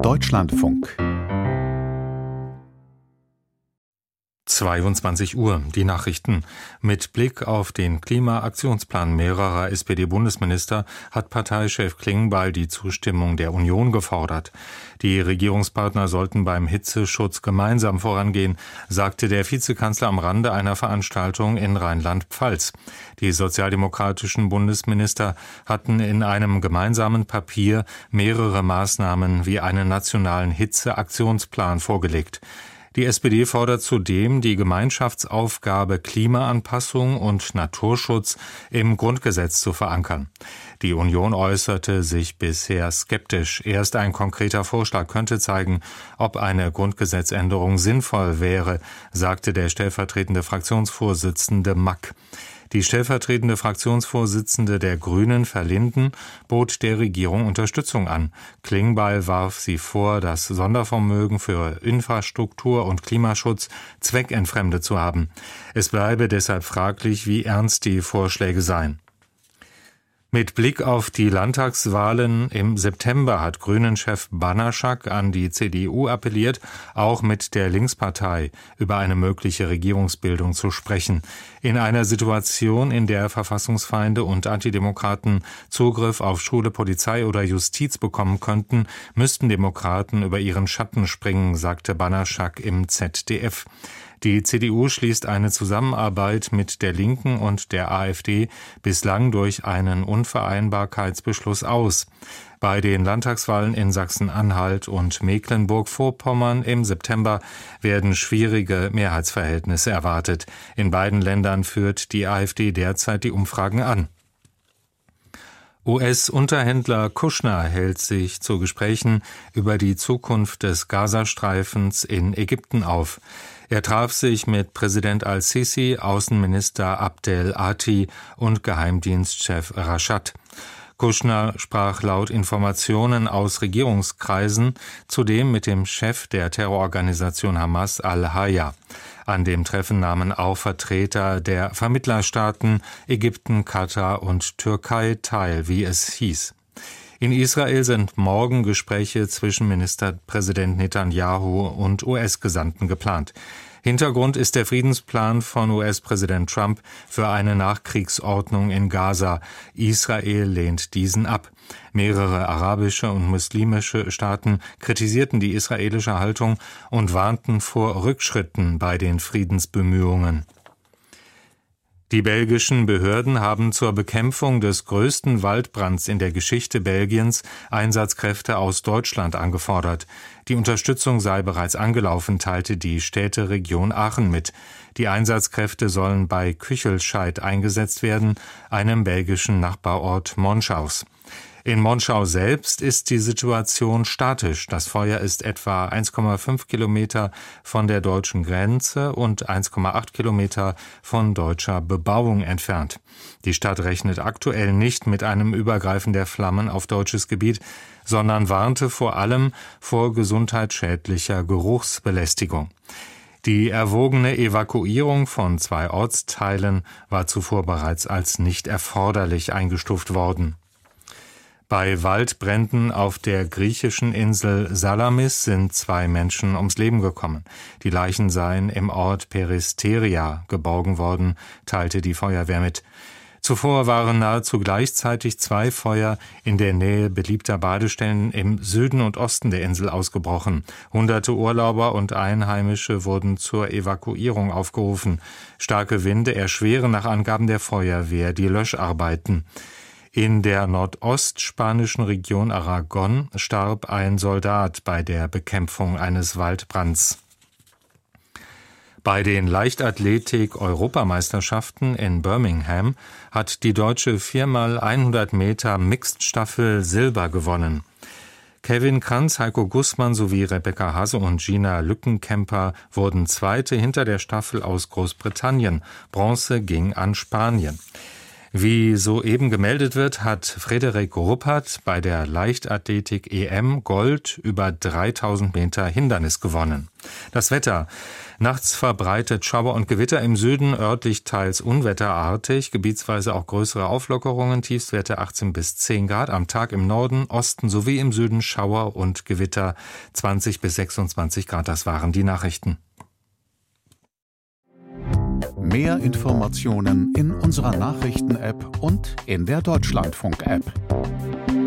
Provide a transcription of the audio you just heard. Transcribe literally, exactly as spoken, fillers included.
Deutschlandfunk. zweiundzwanzig Uhr, die Nachrichten. Mit Blick auf den Klimaaktionsplan mehrerer S P D-Bundesminister hat Parteichef Klingbeil die Zustimmung der Union gefordert. Die Regierungspartner sollten beim Hitzeschutz gemeinsam vorangehen, sagte der Vizekanzler am Rande einer Veranstaltung in Rheinland-Pfalz. Die sozialdemokratischen Bundesminister hatten in einem gemeinsamen Papier mehrere Maßnahmen wie einen nationalen Hitzeaktionsplan vorgelegt. Die S P D fordert zudem, die Gemeinschaftsaufgabe Klimaanpassung und Naturschutz im Grundgesetz zu verankern. Die Union äußerte sich bisher skeptisch. Erst ein konkreter Vorschlag könnte zeigen, ob eine Grundgesetzänderung sinnvoll wäre, sagte der stellvertretende Fraktionsvorsitzende Mack. Die stellvertretende Fraktionsvorsitzende der Grünen, Verlinden, bot der Regierung Unterstützung an. Klingbeil warf sie vor, das Sondervermögen für Infrastruktur und Klimaschutz zweckentfremdet zu haben. Es bleibe deshalb fraglich, wie ernst die Vorschläge seien. Mit Blick auf die Landtagswahlen im September hat Grünen-Chef Banaschak an die C D U appelliert, auch mit der Linkspartei über eine mögliche Regierungsbildung zu sprechen. In einer Situation, in der Verfassungsfeinde und Antidemokraten Zugriff auf Schule, Polizei oder Justiz bekommen könnten, müssten Demokraten über ihren Schatten springen, sagte Banaschak im Z D F. Die C D U schließt eine Zusammenarbeit mit der Linken und der AfD bislang durch einen Unvereinbarkeitsbeschluss aus. Bei den Landtagswahlen in Sachsen-Anhalt und Mecklenburg-Vorpommern im September werden schwierige Mehrheitsverhältnisse erwartet. In beiden Ländern führt die AfD derzeit die Umfragen an. U S-Unterhändler Kushner hält sich zu Gesprächen über die Zukunft des Gazastreifens in Ägypten auf. Er traf sich mit Präsident al-Sisi, Außenminister Abdel Ati und Geheimdienstchef Rashad. Kushner sprach laut Informationen aus Regierungskreisen zudem mit dem Chef der Terrororganisation Hamas al-Haya. An dem Treffen nahmen auch Vertreter der Vermittlerstaaten Ägypten, Katar und Türkei teil, wie es hieß. In Israel sind morgen Gespräche zwischen Ministerpräsident Netanyahu und U S-Gesandten geplant. Hintergrund ist der Friedensplan von U S-Präsident Trump für eine Nachkriegsordnung in Gaza. Israel lehnt diesen ab. Mehrere arabische und muslimische Staaten kritisierten die israelische Haltung und warnten vor Rückschritten bei den Friedensbemühungen. Die belgischen Behörden haben zur Bekämpfung des größten Waldbrands in der Geschichte Belgiens Einsatzkräfte aus Deutschland angefordert. Die Unterstützung sei bereits angelaufen, teilte die Städteregion Aachen mit. Die Einsatzkräfte sollen bei Küchelscheid eingesetzt werden, einem belgischen Nachbarort Monschaus. In Monschau selbst ist die Situation statisch. Das Feuer ist etwa eins Komma fünf Kilometer von der deutschen Grenze und eins Komma acht Kilometer von deutscher Bebauung entfernt. Die Stadt rechnet aktuell nicht mit einem Übergreifen der Flammen auf deutsches Gebiet, sondern warnte vor allem vor gesundheitsschädlicher Geruchsbelästigung. Die erwogene Evakuierung von zwei Ortsteilen war zuvor bereits als nicht erforderlich eingestuft worden. Bei Waldbränden auf der griechischen Insel Salamis sind zwei Menschen ums Leben gekommen. Die Leichen seien im Ort Peristeria geborgen worden, teilte die Feuerwehr mit. Zuvor waren nahezu gleichzeitig zwei Feuer in der Nähe beliebter Badestellen im Süden und Osten der Insel ausgebrochen. Hunderte Urlauber und Einheimische wurden zur Evakuierung aufgerufen. Starke Winde erschweren nach Angaben der Feuerwehr die Löscharbeiten. In der nordostspanischen Region Aragon starb ein Soldat bei der Bekämpfung eines Waldbrands. Bei den Leichtathletik-Europameisterschaften in Birmingham hat die deutsche vier mal hundert Meter Mixed-Staffel Silber gewonnen. Kevin Kranz, Heiko Gußmann sowie Rebecca Hasse und Gina Lückenkämper wurden Zweite hinter der Staffel aus Großbritannien. Bronze ging an Spanien. Wie soeben gemeldet wird, hat Frederik Ruppert bei der Leichtathletik E M Gold über dreitausend Meter Hindernis gewonnen. Das Wetter. Nachts verbreitet Schauer und Gewitter im Süden, örtlich teils unwetterartig, gebietsweise auch größere Auflockerungen, Tiefstwerte achtzehn bis zehn Grad, am Tag im Norden, Osten sowie im Süden Schauer und Gewitter zwanzig bis sechsundzwanzig Grad. Das waren die Nachrichten. Mehr Informationen in unserer Nachrichten-App und in der Deutschlandfunk-App.